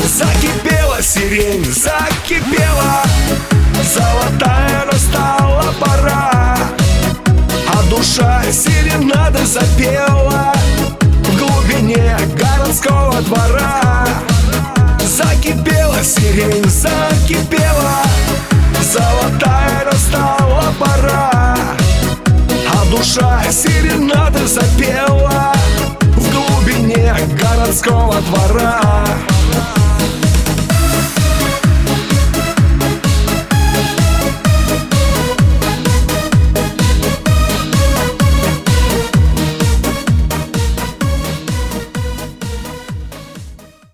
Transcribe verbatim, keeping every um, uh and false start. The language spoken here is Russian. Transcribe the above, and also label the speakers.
Speaker 1: Закипела сирень, закипела, золотая настала пора, а душа серенады запела в глубине городского двора. Закипела сирень, закипела, золотая настала пора, а душа серенады запела в глубине городского двора.